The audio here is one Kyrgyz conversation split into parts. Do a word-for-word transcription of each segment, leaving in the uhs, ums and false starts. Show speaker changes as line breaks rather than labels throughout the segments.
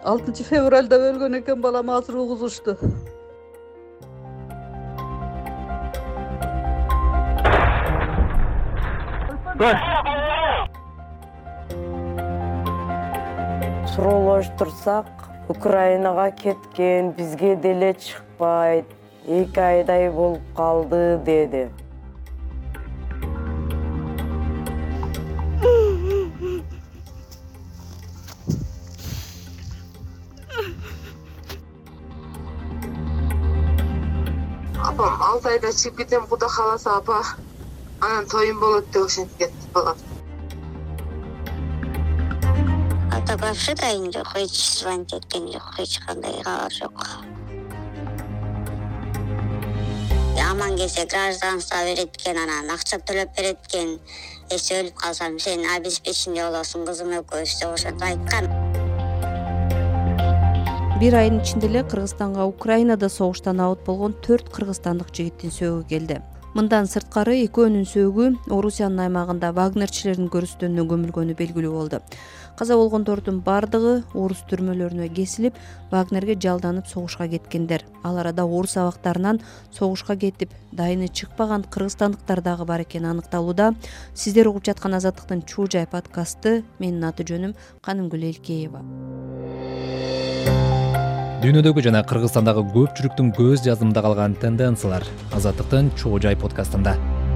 алтынчы февралда өлгөн экен, балам азыр угузушту.
Сурооштурсак, Украинага кеткен, бизге деле чыкпайт, эки айдай болуп калды деди.
Апам алты айда чыгып кетем, Куда кааласа апа. Анан тоюм болот деп ошентип кетти балам.
Ата вообще дайын жок, эч звонить эткен жок, эч кандай кабар жок. Аман келсе гражданство берет экен, анан акча төлөп берет экен. Эчи өлүп калсам сен обеспечение болосуң, кызым экөөбүз деп ошентип айткан.
Бир айдын ичинде эле Кыргызстанга Украинада согуштан абут болгон төрт кыргызстандык жигиттин сөөгү келди. Мындан сырткары экөөнүн сөөгү Орусиянын аймагында вагнерчилердин көрүстөнүнө көмүлгөнү белгилүү болду. Каза болгондордун бардыгы орус түрмөлөрүнө кесилип, Вагнерге жалданып согушка кеткендер. Ал арада орус абактарынан согушка кетип, дайыны чыкпаган кыргызстандыктар дагы бар экени аныкталууда. Сиздер угуп жаткан Азаттыктын Чуу Жай подкасты. Менин аты жөнүм Канымгүл Элкеева.
Дүйнөдөгү жана Кыргызстандагы көпчүлүктүн көз жазымында калган тенденциялар Азаттыктын Чоо Жай подкастында.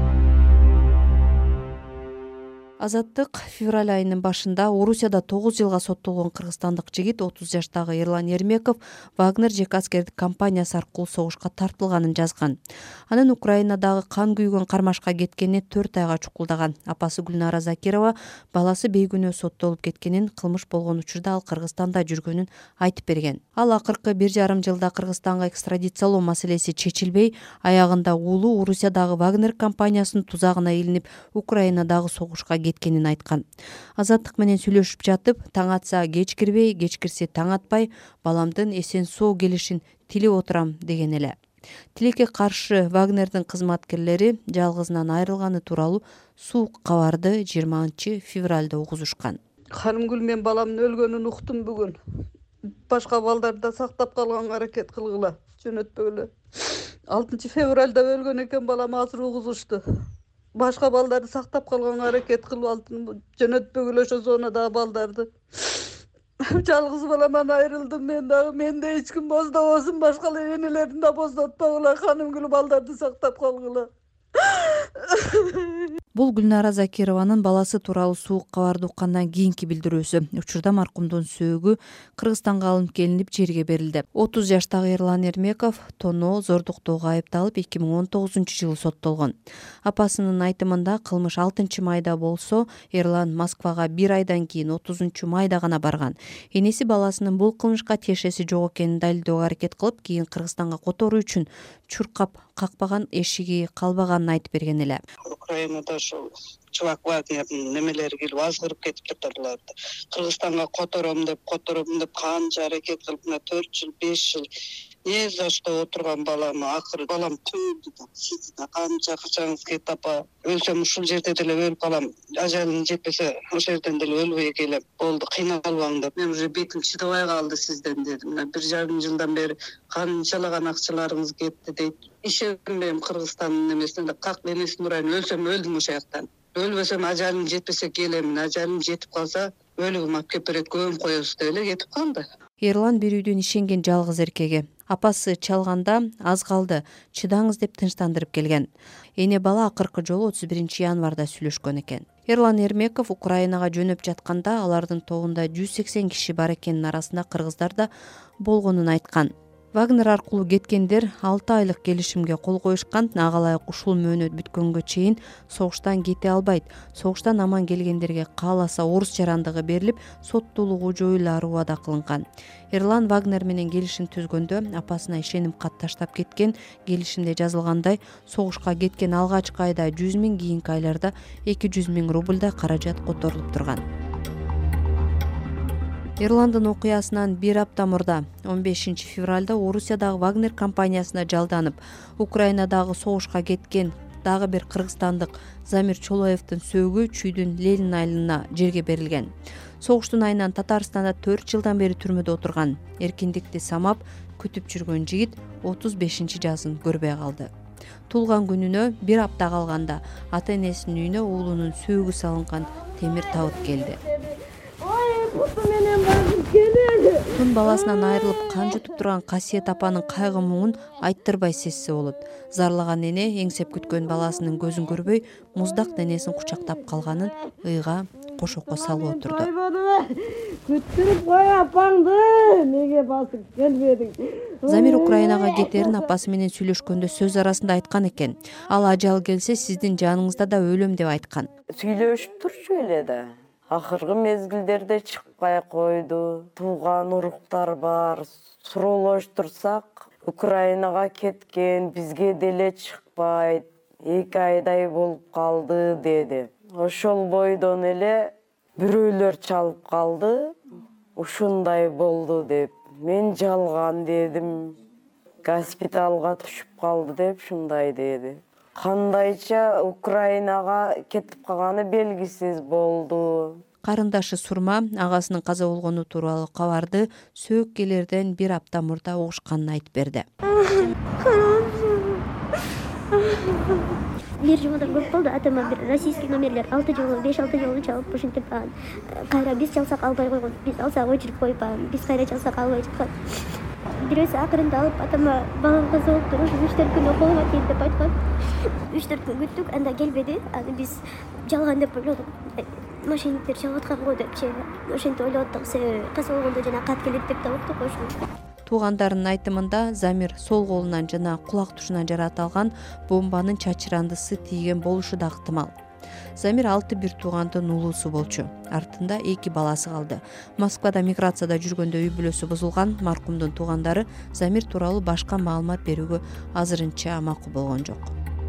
Азаттык февраль айынын башында Орусияда тогуз жылга соттолгон кыргызстандык жигит отуз жаштагы Эрлан Эрмеков Вагнер жеке аскердик компаниясы аркылуу согушка тартылганын жазган. Анын Украинадагы кан күйгөн кармашка кеткенине төрт айга чукулдаган. Апасы Гүлнара Закирова баласы бейгүнөө соттолуп кеткенин, кылмыш болгон учурда ал Кыргызстанда жүргөнүн айтып берген. Ал акыркы бир жарым жылда Кыргызстанга экстрадициялоо маселеси чечилбей, аягында уулу Орусиядагы Вагнер компаниясынын тузагына илинип, Украинадагы согушка кеткенин айткан. Азаттык менен сүйлөшүп жатып, таң атса кеч кирбей, кеч кирсе таң атпай, баламдын эсен соо келишин тилип отурам деген эле. Тилекке каршы Вагнердин кызматкерлери жалгызынан айрылганы тууралуу суук кабарды жыйырманчы февралда угузушкан.
Ханымгүл, мен баламдын өлгөнүн уктум бүгүн. Башка балдарды сактап калганга аракет кылгыла, жөнөтпөгүлө. алтынчы февралда өлгөн экен, балам азыр угузушту. Башка балдарды сактап калганга аракет кылып алдым, жөнөтпөгүлө ошо зонадагы балдарды. Жалгыз баламан айрылдым мен дагы, менде эч ким боздобосун, башка энелерин да боздотпогула, Ханымгүл, балдарды сактап калгыла.
Бул Гүлнара Закированын баласы тууралуу суук кабарды уккандан кийинки билдирүүсү. Учурда маркумдун сөөгү Кыргызстанга алынып келинип жерге берилди. отуз жаштагы Эрлан Эрмеков тоноо, зордуктоого айыпталып эки миң он тогузунчу жылы соттолгон. Апасынын айтымында кылмыш алтынчы майда болсо, Эрлан Москвага бир айдан кийин отузунчу майда гана барган. Энеси баласынын бул кылмышка тиешеси жок экенин далилдөөгө аракет кылып, кийин Кыргызстанга которуу үчүн чуркап какпаган, эшиги калбаганын айтып берген эле.
Украинада ошо чувак Вагнердин немелери келип азгырып кетиптир буларды. Кыргызстанга котором деп, котором деп канча аракет кылып, мына төрт жыл, беш жыл не за что отурган балам, акыры балам түздү да, сиз да канча качаңыз кетти апа. Өлсөм ушул жерде деле өлүп калам, ажалым жетпесе ошол жерден деле өлбөй келем. Болду, кыйналбаң деп. Мен уже бетим чыдабай калды сизден дедим. Мына бир жарым жылдан бери канчалаган акчаларыңыз кетти дейт. Ишенбейм Кыргызстандын немесине деп, как энесин урайын, өлсөм өлдүм ошол жактан. Өлбөсөм ажалым жетпесе келем, ажалым жетип калса өлүгүм алып келип берет, көмүп коебуз деп эле кетип калды.
Эрлан бир үйдүн ишенген жалгыз эркеги. Апасы чалганда аз калды, чыдаңыз деп тынчтандырып келген. Эне бала акыркы жолу отуз биринчи январда сүйлөшкөн экен. Эрлан Эрмеков Украинага жөнөп жатканда алардын тобунда жүз сексен киши бар экенин, арасында кыргыздар да болгонун айткан. Вагнер аркылуу кеткендер алты айлык келишимге кол коюшкан. Ага ылайык ушул мөөнөт бүткөнгө чейин согуштан кете албайт. Согуштан аман келгендерге кааласа орус жарандыгы берилип, соттуулугу жоюлаары убада кылынган. Эрлан Вагнер менен келишим түзгөндө апасына ишенип кат таштап кеткен. Келишимде жазылгандай, согушка кеткен алгачкы айда жүз миң, кийинки айларда эки жүз миң рубльда каражат которулуп турган. Эрландын окуясынан бир апта мурда он бешинчи февралда Орусиядагы Вагнер компаниясына жалданып, Украинадагы согушка кеткен дагы бир кыргызстандык Замир Чолоевдин сөөгү Чүйдүн Ленин айылына жерге берилген. Согуштун айынан Татарстанда төрт жылдан бери түрмөдө отурган, эркиндикти самап күтүп жүргөн жигит отуз бешинчи жазын көрбөй калды. Туулган күнүнө бир апта калганда ата энесинин үйүнө уулунун сөөгү салынган темир табыт келди. Тун баласынан айрылып кан жутуп турган Касиет апанын кайгы муңун айттырбай сезсе болот. Зарлаган эне эңсеп күткөн баласынын көзүн көрбөй, муздак денесин кучактап калганын ыйга кошокко салып отурду.
Күттүрүп кой апаңды, неге басып келбедиң?
Замир Украинага кетерин апасы менен сүйлөшкөндө сөз арасында айткан экен. Ал ажал келсе сиздин жаныңызда да өлөм деп айткан.
Сүйлөшүп турчу эле да. Акыркы мезгилдерде чыкпай койду. Тууган уруктар бар. Суроолоштурсак, Украинага кеткен, бизге деле чыкпайт. эки айдай болуп калды деди. Ошол бойдон эле бирөөлөр чалып калды. Ушундай болду деп. Мен жалган дедим. Госпиталга түшүп калды деп шундай деди. Кандайча Украинага кетип калганы белгисиз болду.
Карындашы Сурма агасынын каза болгону тууралуу кабарды сөөккелерден бир апта мурда угушканын айтып берди.
Бир жумадан көп болду. Атама бир российский номерлер алты жолу, беш алты жолу чалып ушинтип кайра биз чалсак албай койгон. Биз алсак өчүрүп коюп, биз кайра чалсак албай жаткан. Бирөөсү акырында алып атама балам каза болуп туруш үч төрт күн окууга кет деп айткан. үч төрт күн күттүк, анда келбеди. Аны биз жалган деп ойлодук. Мошенниктер чалып аткан го депчи. Ошентип ойлоттук. Себеби каза болгондо жана кат келет деп да уктук ошо.
Туугандарынын айтымында Замир сол колунан жана кулак тушунан жаратылган бомбанын чачырандысы тийген болушу да ыктымал. Замир алты бир туугандын уулусу болчу. Артында эки баласы калды. Москвада миграцияда жүргөндө үй бүлөсү бузулган маркумдун туугандары Замир тууралуу башка маалымат берүүгө азырынча макул болгон жок.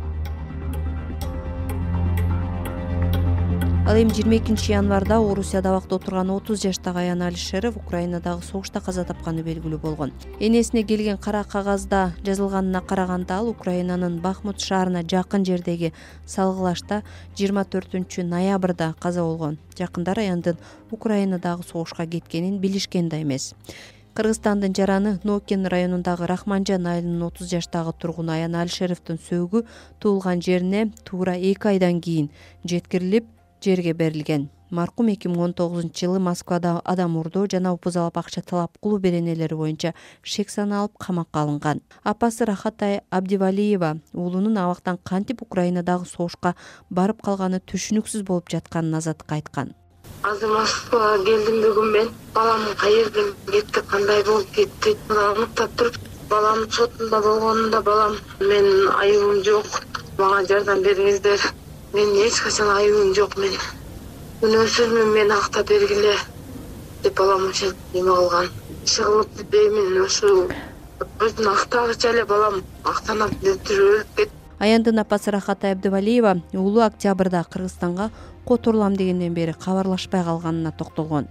Ал эми жыйырма экинчи январда Орусияда абакта отурган отуз жаштагы Аян Алишеров Украинадагы согушта каза тапканы белгилүү болгон. Энесине келген кара кагазда жазылганына караганда ал Украинанын Бахмут шаарына жакын жердеги салгылашта жыйырма төртүнчү ноябрда каза болгон. Жакындар Аяндын Украинадагы согушка кеткенин билишкен да эмес. Кыргызстандын Жараны Нокен районундагы Рахманжан айылынын отуз жаштагы тургуну Аян Алишеровдун сөөгү туулган жерине туура эки айдан кийин жеткирилип жерге берилген. Маркум эки миң он тогузунчу жылы Москвада адам урдоо жана упузалап акча талап кылуу беренелери боюнча шек саналып камакка алынган. Апасы Рахатай Абдивалиева уулунун абактан кантип Украинадагы согушка барып калганы түшүнүксүз болуп жатканын Азаттыкка айткан.
Азыр Москвага келдим бүгүн мен. Балам каерден кетти, кандай болуп кетти? Мына уктап туруп, балам сотунда болгонунда балам менин айыбым жок. Мага жардам бериңиздер. Мен эч качан айыбым жок мен. Күнөөсүзмүн, мен актап бергиле деп балам ошентип неме кылган. Иши кылып деймин, ошо өзүн актагыча эле балам актанап өлүп кетти.
Аяндын апасы Рахатай Абдивалиева уулу октябрда Кыргызстанга которулам дегенден бери кабарлашпай калганына токтолгон.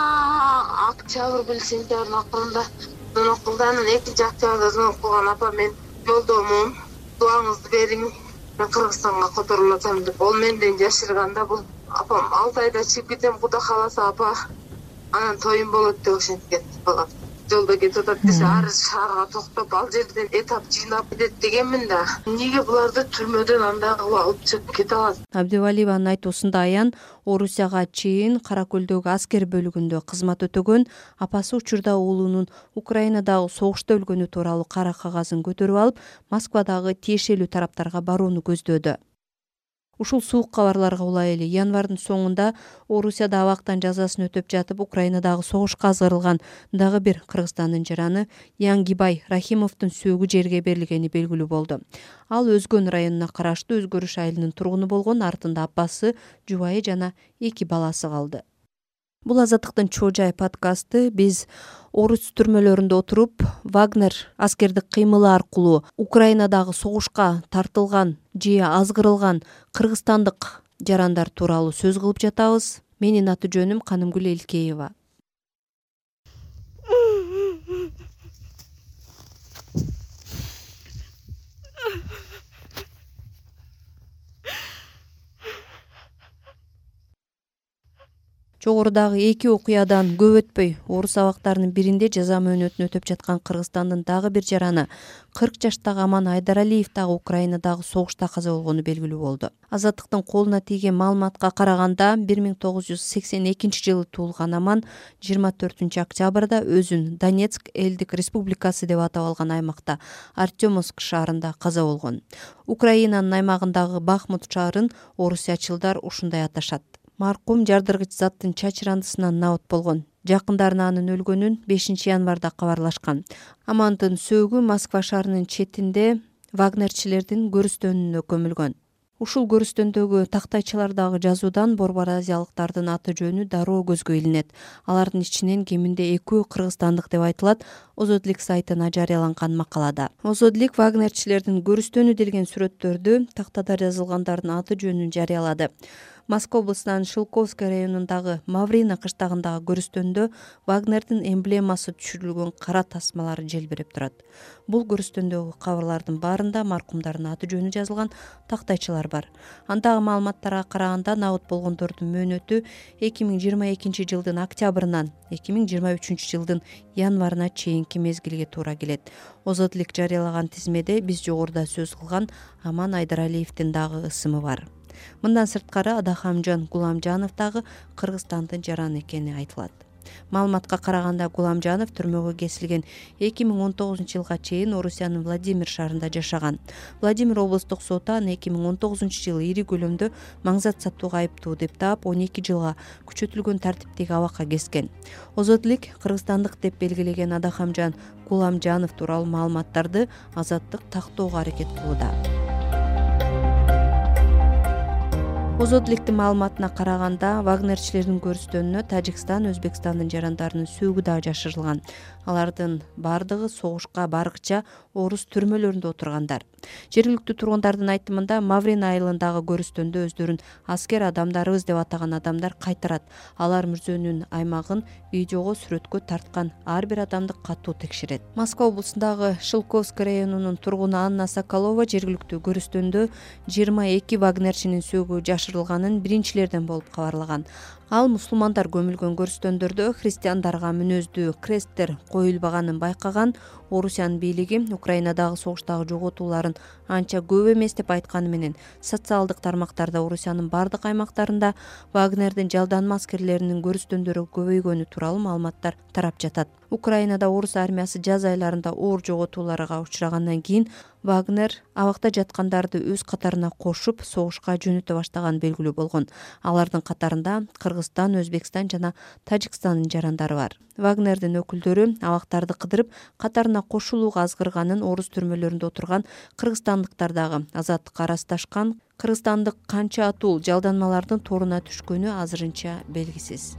Мага октябрь бил сентябрдын акырында звонок кылды. Анан экинчи октябрда звонок кылган: апа, мен жолдомун, дуаңызды бериң, мен Кыргызстанга которулуп атам деп. Ол менден жашырганда бул апам алты айда чыгып кетем, Кудай кааласа апа, анан тоюм болот деп ошентип кетти балам. Жолдо кетип атат десе, ар шаарга токтоп, ал жерден этап жыйнап кетет дегенмин да. Эмнеге буларды түрмөдөн андай кылып алып чыгып кете алат?
Абдивалиеванын айтуусунда Аян Орусияга чейин Кара көлдөгү аскер бөлүгүндө кызмат өтөгөн. Апасы учурда уулунун Украинадагы согушта өлгөнү тууралуу кара кагазын көтөрүп алып, Москвадагы тиешелүү тараптарга барууну көздөөдү. Ушул суук кабарларга улай эле январдын соңунда Орусияда абактан жазасын өтөп жатып Украинадагы согушка азгырылган дагы бир Кыргызстандын жараны Яңгибай Рахимовдун сөөгү жерге берилгени белгилүү болду. Ал Өзгөн районуна караштуу Өзгөрүш айылынын тургуну болгон, артында апасы, жубайы жана эки баласы калды. Бул Азаттыктын Чоо Жай подкасты. Биз орус түрмөлөрүндө отуруп, Вагнер аскердик кыймылы аркылуу Украинадагы согушка тартылган же азгырылган кыргызстандык жарандар тууралуу сөз кылып жатабыз. Менин аты жөнүм Канымгүл Элкеева. Жогорудагы эки окуядан көп өтпөй орус абактарынын биринде жаза мөөнөтүн өтөп жаткан Кыргызстандын дагы бир жараны кырк жаштагы Аман Айдаралиев дагы Украинадагы согушта каза болгону белгилүү болду. Азаттыктын колуна тийген маалыматка караганда бир миң тогуз жүз сексен экинчи жылы туулган Аман жыйырма төртүнчү октябрда өзүн Донецк элдик республикасы деп атап алган аймакта Артемовск шаарында каза болгон. Украинанын аймагындагы Бахмут шаарын орусиячылдар ушундай аташат. Маркум жардыргыч заттын чачырандысынан набыт болгон. Жакындары анын өлгөнүн бешинчи январда кабарлашкан. Амандын сөөгү Москва шаарынын четинде вагнерчилердин көрүстөнүнө көмүлгөн. Ушул көрүстөндөгү тактайчалардагы жазуудан борбор азиялыктардын аты жөнү дароо көзгө илинет. Алардын ичинен кеминде экөө кыргызстандык деп айтылат. Озодлик сайтына жарыяланган макалада. Озодлик вагнерчилердин көрүстөнү делген сүрөттөрдү тактада жазылгандардын аты жөнүн жарыялады. Москва облусунун Шилковский районундагы Маврина кыштагындагы көрүстөндө Вагнердин эмблемасы түшүрүлгөн кара тасмалар желбиреп турат. Бул көрүстөндөгү кабарлардын баарында маркумдардын аты жөнү жазылган тактайчалар бар. Андагы маалыматтарга караганда набыт болгондордун мөөнөтү эки миң жыйырма экинчи жылдын октябрынан эки миң жыйырма үчүнчү жылдын январына чейинки мезгилге туура келет. Озодлик жарыялаган тизмеде биз жогоруда сөз кылган Аман Айдаралиевдин дагы ысымы бар. Мындан сырткары Адахамжан Гуламжанов дагы Кыргызстандын жараны экени айтылат. Маалыматка караганда Гуламжанов түрмөгө кесилген эки миң он тогузунчу жылга чейин Орусиянын Владимир шаарында жашаган. Владимир облустук соту аны эки миң он тогузунчу жылы ири көлөмдө маңзат сатууга айыптуу деп таап он эки жылга күчөтүлгөн тартиптеги абакка кескен. Озодлик кыргызстандык деп белгилеген Адахамжан Гуламжанов тууралуу маалыматтарды Азаттык тактоого аракет кылууда. Озодликтин маалыматына караганда вагнерчилердин көрүстөнүнө Тажикстан, Өзбекстандын жарандарынын сөөгү да жашырылган. Алардын бардыгы согушка баргыча орус түрмөлөрүндө отургандар. Жергиликтүү тургундардын айтымында Маврина айылындагы көрүстөндө өздөрүн аскер адамдарыбыз деп атаган адамдар кайтарат. Алар мүрзөнүн аймагын видеого, сүрөткө тарткан ар бир адамды катуу текшерет. Москва облусундагы Шилковский районунун тургуну Анна Соколова жергиликтүү көрүстөндө жыйырма эки вагнерчинин сөөгү жашырылганын биринчилерден болуп кабарлаган. Ал мусулмандар көмүлгөн көрүстөндөрдө христиандарга мүнөздүү кресттер коюлбаганын байкаган. Орусиянын бийлиги Украинадагы согуштагы жоготууларын анча көп эмес деп айтканы менен социалдык тармактарда Орусиянын бардык аймактарында Вагнердин жалданма аскерлеринин көрүстөндөрү көбөйгөнү тууралуу маалыматтар тарап жатат. Украинада орус армиясы жаз айларында оор жоготууларга учрагандан кийин Вагнер абакта жаткандарды өз катарына кошуп согушка жөнөтө баштаганы белгилүү болгон. Алардын катарында Кыргызстан, Өзбекстан жана Тажикстандын жарандары бар. Вагнердин өкүлдөрү абактарды кыдырып катарына кошулууга азгырганын орус түрмөлөрүндө отурган кыргызстандыктар дагы Азаттыкка арасташкан. Кыргызстандык канча атул жалданмалардын торуна түшкөнү азырынча белгисиз.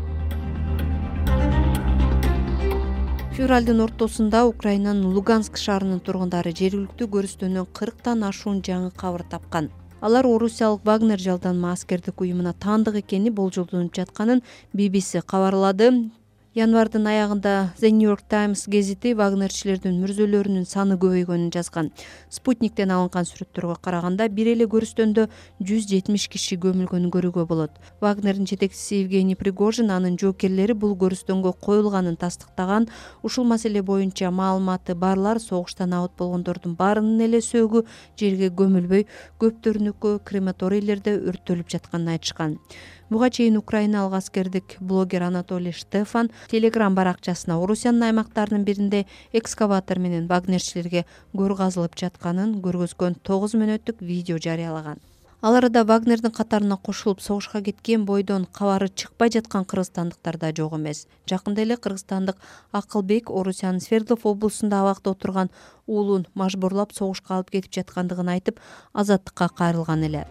Февралдын ортосунда Украинанын Луганск шаарынын тургундары жергиликтүү көрүстөнүн кырктан ашуун жаңы кабар тапкан. Алар орусиялык Вагнер жалданма аскердик уюмуна таандык экени болжолдонуп жатканын би би си кабарлады. Январдын аягында The New York Times гезити вагнерчилердин мүрзөлөрүнүн саны көбөйгөнүн жазган. Спутниктен алынган сүрөттөргө караганда бир эле көрүстөндө жүз жетимиш киши көмүлгөнүн көрүүгө болот. Вагнердин жетекчиси Евгений Пригожин анын жоокерлери бул көрүстөнгө коюлганын тастыктаган. Ушул маселе боюнча маалыматы барлар согуштан абыт болгондордун баарынын эле сөөгү жерге көмүлбөй, көптөрүнүкү крематорийлерде өрттөлүп жатканын айтышкан. Буга чейин украиналык аскердик блогер Анатолий Штефан Telegram баракчасына Орусиянын аймактарынын биринде экскаватор менен вагнерчилерге көр казылып жатканын көргөзгөн тогуз мүнөттүк видео жарыялаган. Ал арада Вагнердин катарына кошулуп согушка кеткен бойдон кабары чыкпай жаткан кыргызстандыктар да жок эмес. Жакында эле кыргызстандык Акылбек Орусиянын Свердлов облусунда абакта отурган уулун мажбурлап согушка алып кетип жаткандыгын айтып, Азаттыкка кайрылган эле.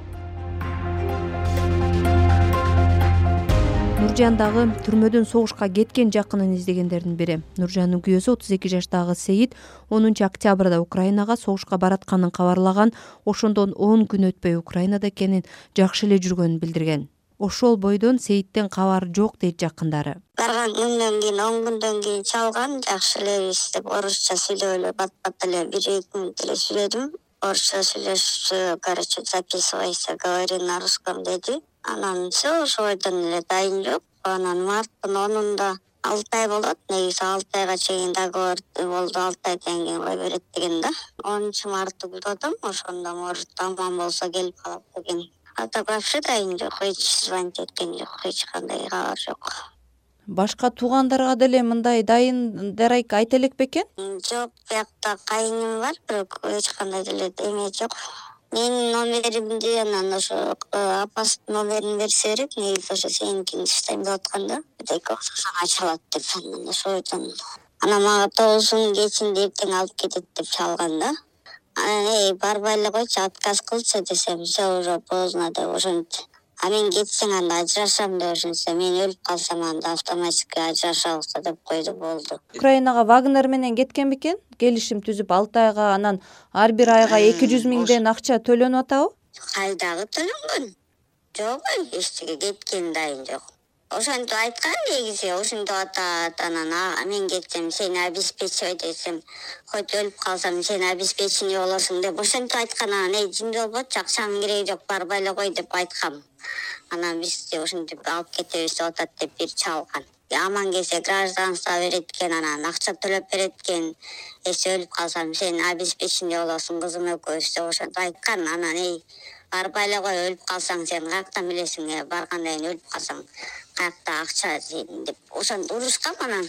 Нуржан дагы түрмөдөн согушка кеткен жакынын издегендердин бири. Нуржандын күйөөсү отуз эки жаштагы Сейит онунчу октябрда Украинага согушка баратканын кабарлаган. Ошондон он күн өтпөй Украинада экенин, жакшы эле жүргөнүн билдирген. Ошол бойдон Сейиттен кабар жок дейт жакындары.
Барган күндөн кийин он күндөн кийин чалган, жакшы элебиз деп орусча сүйлөп эле бат-бат эле бир эки мүнөт эле сүйлөдүм. Орусча сүйлөшүп, короче, записывайся, говори на русском деди. Анан все ошойдон эле дайын жок. Анан марттын онунда алты ай болот. Негизи алты айга чейин договор болду. алты айдан кийин кой берет деген да. онунчу мартты күтөтөм. Ошондо может тамам болсо келип калат деген. А так вообще дайын жок. Эч звонить эткен жок. Эч кандай кабар жок.
Башка туугандарга деле мындай дайын дарайк айта элек бекен?
Жок, биякта кайыным бар, бирок эч кандай деле эме жок. Менин номеримди анан ошо апасынын номерин берсе керек, негизи ошо сеникини иштейм деп атканда, дейки окшосоң ачылат деп анан ошойдон. Анан мага тогузунун кечинде эртең алып кетет деп чалган да. Анан эй барбай эле койчу, отказ кылчу десем, все уже поздно деп ошентти. А мен кетсең анда ажырашам деп ошентсе, мен өлүп калсам анда автоматически ажырашабыз деп койду, болду.
Украинага Вагнер менен кеткен бекен? Келишим түзүп алты айга, анан ар бир айга эки жүз миңден акча төлөнүп атабы?
Кайдагы төлөнгөн? Жок, эчтеге кеткен дайын жок. Ошентип айткан негизи, ошентип атат. Анан мен кетсем сени обеспечивай десем, хоть өлүп калсам сени обеспечение болосуң деп ошентип айткан. Анан эй жинде болбочу, акчанын кереги жок, барбай эле кой деп айткам. Анан бизди ошентип алып кетебиз деп атат деп бир чалган. Аман келсе гражданство берет экен, анан акча төлөп берет экен. Эсе өлүп калсам сен обеспечение болосуң, кызым экөөбүз деп ошентип айткан. Анан эй барбай эле кой, өлүп калсаң сен каяктан билесиң, баргандан кийин өлүп калсаң каякта акча деп ошентип урушкан. Анан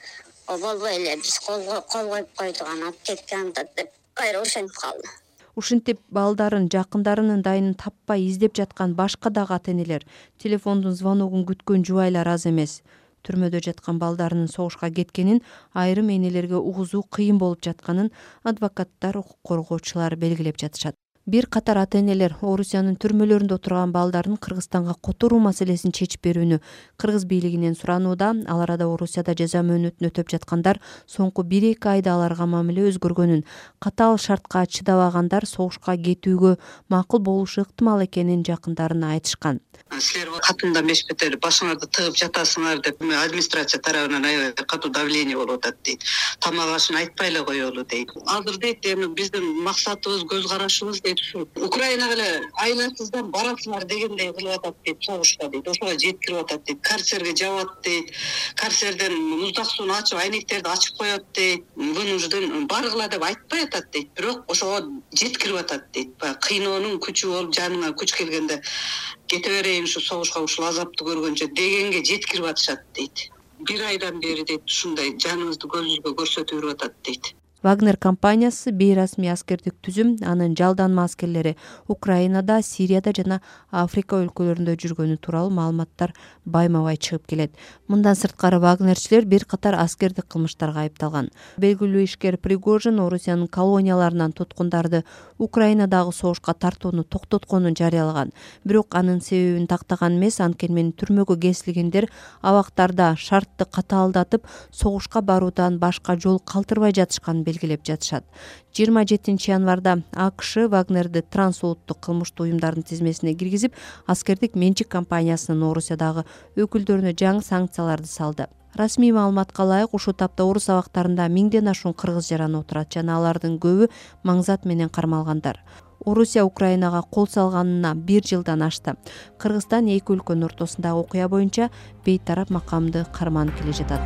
о болбой эле биз кол коюп койдук, анан алып кеткен деп кайра ошентип калды.
Ушинтип балдарын, жакындарынын дайынын таппай издеп жаткан башка дагы ата-энелер, телефондун звоногун күткөн жубайлар аз эмес. Түрмөдө жаткан балдарынын согушка кеткенин, айрым энелерге угузуу кыйын болуп жатканын адвокаттар, укук коргоочулар белгилеп жатышат. Бир катар ата-энелер Орусиянын түрмөлөрүндө отурган балдарын Кыргызстанга которуу маселесин чечип берүүнү кыргыз бийлигинен суранууда. Ал арада Орусияда жаза мөөнөтүн өтөп жаткандар соңку бир-эки айда аларга мамиле өзгөргөнүн, катаал шартка чыдабагандар согушка кетүүгө макул болушу ыктымал экенин жакындарына айтышкан.
Силер катында мешпетер башыңарды тыгып жатасыңар деп администрация тарабынан аябай катуу давление болуп атат дейт. Тамак ашын айтпай эле коелу дейт. Азыр дейт, эми биздин максатыбыз, көз карашыбыз дейт ушу Украинага эле айласыздан барасыңар дегендей кылып атат дейт, согушка дейт. Ошого жеткирип атат дейт. Карцерге жабат дейт. Карцерден муздак сууну ачып, айнектерди ачып коет дейт. Вынужден баргыла деп айтпай атат дейт. Бирок ошого жеткирип атат дейт. Кыйноонун күчү болуп, жаныңа күч келгенде кете берейин ушу согушка, ушул азапты көргөнчө дегенге жеткирип атышат дейт. Бир айдан бери дейт ушундай жаныбызды көзүбүзгө көрсөтүп жүрүп атат дейт.
Вагнер компаниясы бейрасмий аскердик түзүм, анын жалданма аскерлери Украинада, Сирияда жана Африка өлкөлөрүндө жүргөнү тууралуу маалыматтар байма-бай чыгып келет. Мындан сырткары вагнерчилер бир катар аскердик кылмыштарга айыпталган. Белгилүү ишкер Пригожин Орусиянын колонияларынан туткундарды Украинадагы согушка тартууну токтотконун жарыялаган. Бирок анын себебин тактаган эмес, анткени түрмөгө кесилгендер абактарда шартты катаалдатып, согушка баруудан башка жол калтырбай жатышканын белгилеп жатышат. жыйырма жетинчи январда АКШ Вагнерди трансулуттук кылмыштуу уюмдардын тизмесине киргизип, аскердик менчик компаниясынын Орусиядагы өкүлдөрүнө жаңы санкцияларды салды. Расмий маалыматка ылайык, ушул тапта орус абактарында миңден ашуун кыргыз жараны отурат жана алардын көбү маңзат менен кармалгандар. Орусия Украинага кол салганына бир жылдан ашты. Кыргызстан эки өлкөнүн ортосундагы окуя боюнча бейтарап макамды карманып келе жатат.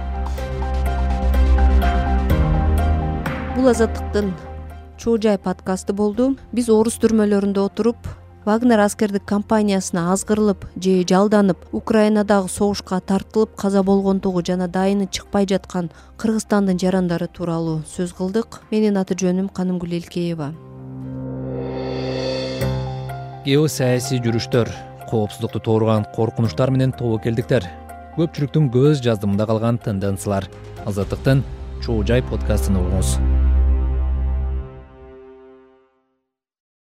Бул Азаттыктын Чоо жай подкасты болду. Биз орус түрмөлөрүндө отуруп, Вагнер аскердик компаниясына азгырылып же жалданып, Украинадагы согушка тартылып каза болгондугу жана дайыны чыкпай жаткан Кыргызстандын жарандары тууралуу сөз кылдык. Менин аты жөнүм Канымгүл Элкеева.
Геосаясий жүрүштөр, коопсуздукту тууруган коркунучтар менен тобокелдиктер, көпчүлүктүн көз жаздымында калган тенденциялар. Азаттыктын Чоо жай подкастын угуңуз.